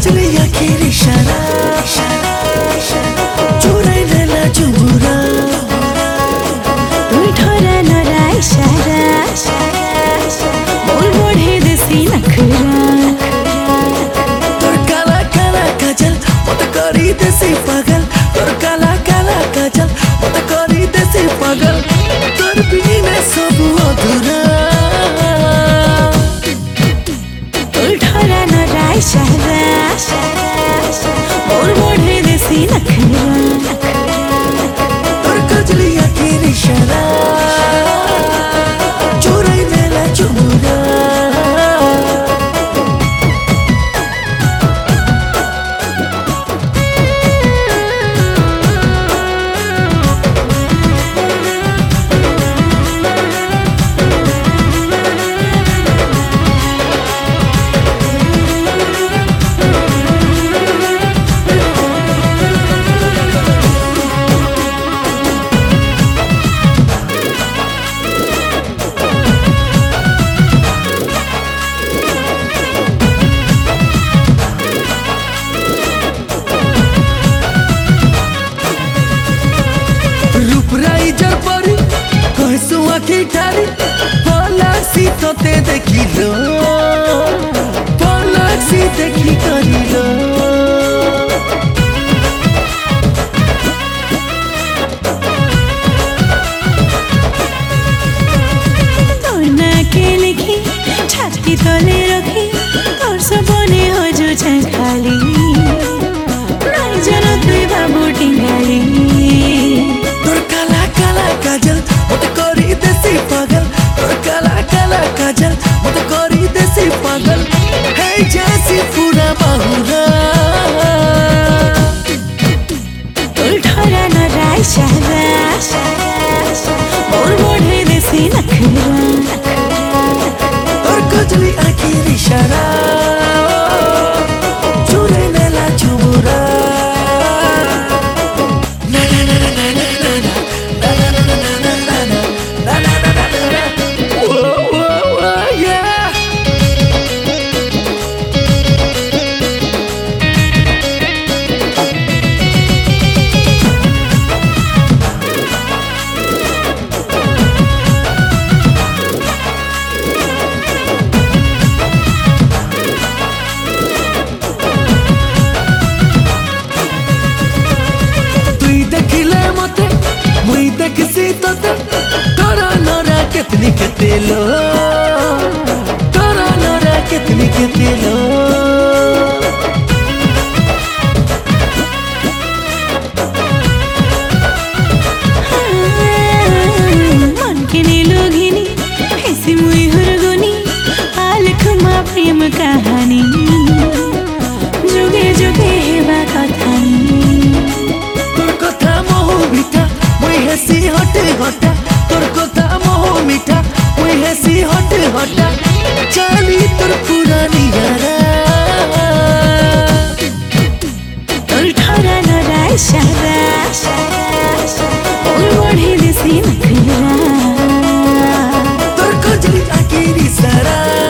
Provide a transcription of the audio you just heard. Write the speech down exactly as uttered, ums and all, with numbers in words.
कजली आखिर इशारा चुराई लेला चुमुरा तुई ठोरा नरा इशारा बोल बढ़े देसी नखरा तोर काला काला काजल मत करी देसी पागल तोर काला काला काजल मत करी देसी पागल तोर बिना सब अधूरा तुई ठोरा नरा इशारा बोल बढ़े देसी नखरा तोर कजली आखिर इशारा चुराई लेला चुमुरा रूपराइजर परी कहसु आखि ठारी पलासी तोते देखिलो पलासी देखि करिलो तोर ना के लिखी छाती तले रखी तोर सबने हो जो खाली नहीं जानो तुई बाबू टिंगाली तोर काला काला काजल मत करी देसी पागल तोर काला काला काजल मत करी देसी पागल है जैसी पूरा बाहुरा तुई ठोरा नरा इशारा बोल बढ़े देसी नखरा तोर कजली आखिर इशारा चुराई लेला चुमुरा ना ना ना ना ना ना ना ना ना ना ना ना ना ना ना ना ना ना Whoa, whoa, whoa, yeah. तुई देखिले मते मुई देखसी तोते तोरा नोरा केतनी केतेलो तोरा नोरा केतनी केतेलो मन के नीलो घिनी ऐसी मुई हुरगुनी आलख मा प्रेम कहानी जुगे जुगे हेबा कथानी तोर कथा मोह मिठा मुई हेसी हटे हटा तोर कथा मोह मिठा मुई हेसी हटे हटा चाली तोर पुरानी यारा तोर ठोरा नरा इशारा बोल बढ़े देसी नखरा तोर कजली आखिर इशारा